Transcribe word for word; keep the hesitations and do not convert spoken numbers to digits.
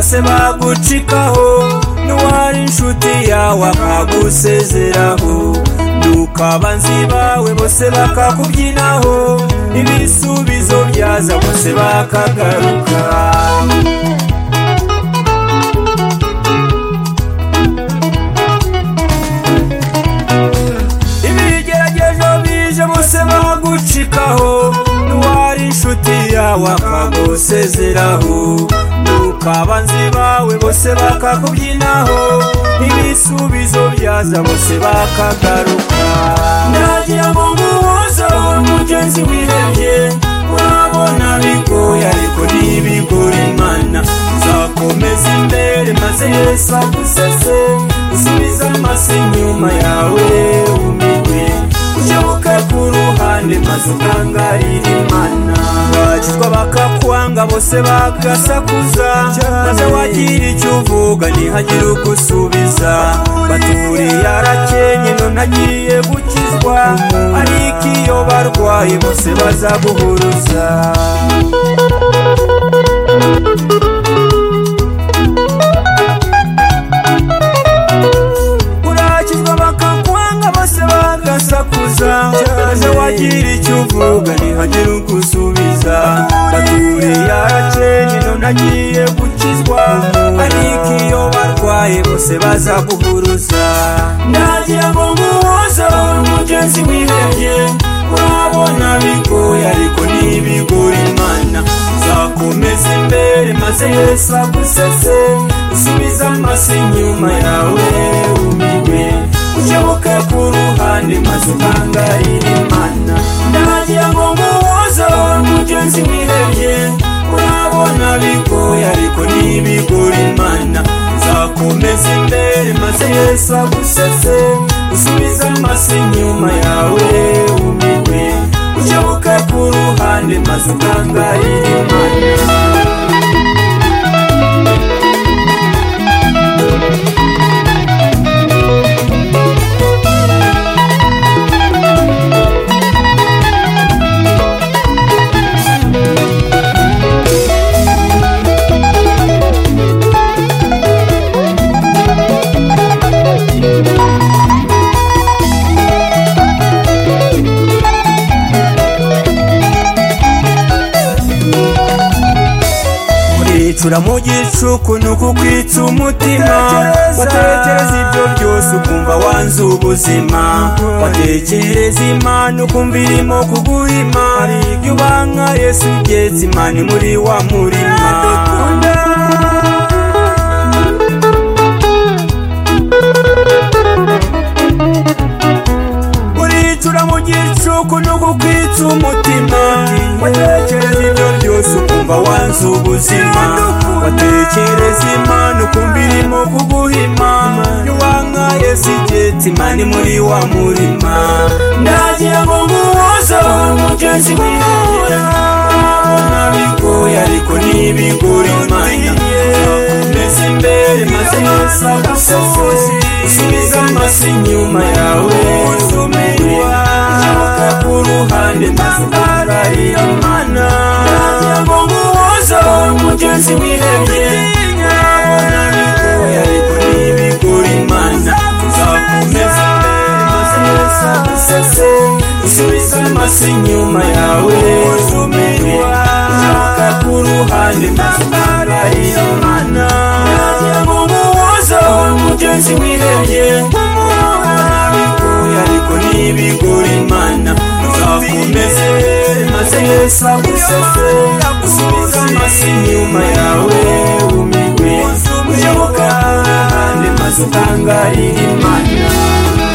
bose bagucikaho, n'uwari inshuti yawe akagusezeraho, nuko abanzi bawe bose bakakubyinaho, ibisubizo byaza bose bakagaruka. Ibigeragezo bije bose bagucikaho, n'uwari inshuti yawe akagusezeraho, nuko abanzi bawe bose bakakubyinaho, ibisubizo byaza bose bakagaruka. Ndagira ngo nguhoze umugenzi wihebye, urabona bigoye ariko ntibigora Imana, uzakomeza imbere maze Yesu agusese, usubize amaso inyuma yawe umirwe, ukebuke ku ruhande maze utangarire Imana. Bakizwa bakakwanga bose bagasakuza, maze wagira icyo uvuga ntihagire ugusubiza, baturiye arakenye none agiye gukizwa, ariko iyo barwaye bose bazaguhuruza. Urakizwa bakakwanga bose bagasakuza, maze wagira icyo uvuga ntihagire ugusubiza, baturiye arakenye none agiye gukizwa, ariko iyo barwaye bose bazaguhuruza. Ndagira ngo nguhoze umugenzi wihebye, urabona bigoye ariko ntibigora Imana, uzakomeza imbere maze Yesu agusese, usubize amaso inyuma yawe umirwe, ukebuke ku ruhande maze utangarire Imana. Ndagira ngo nguhoze umugenzi wihebye, urabona bigoye ariko ntibigora Imana, uzakomeza imbere maze Yesu agusese, usubize amaso inyuma yawe umirwe, ukebuke ku ruhande maze utangarire Imana. Uricura mu gicuku nuko kwitsa umutima, watekereza ibyo byose ukumva wanze ubuzima, watekereza Imana ukumva irimo kuguhima, iyo ubanga Yesu ugetse Imana muri wa murima. Uricura mu gicuku nuko kwitsa umutima, watekereza ibyo byose ukumva wanze ubuzima, watekereza Imana ukumva irimo kuguhima, iyo ubanga Yesu ugetse Imana muri wa murima. Ndagira ngo nguhoze umugenzi wihebye, urabona bigoye ariko ntibigora Imana, uzakomeza imbere maze Yesu agusese, usubize amaso inyuma yawe umirwe, ukebuke ku ruhande maze utangarire Imana. Ndagira ngo nguhoze umugenzi wihebye, urabona bigoye ariko ntibigora Imana, uzakomeza imbere maze Yesu agusese, usubize amaso inyuma yawe umirwe, ukebuke ku ruhande maze utangarire Imana. Ndagira ngo nguhoze umugenzi wihebye, urabona bigoye ariko ntibigora Imana, uzakomeza imbere maze Yesu agusese, usubize amaso inyuma yawe umirwe, ukebuke ku ruhande maze utangarire Imana.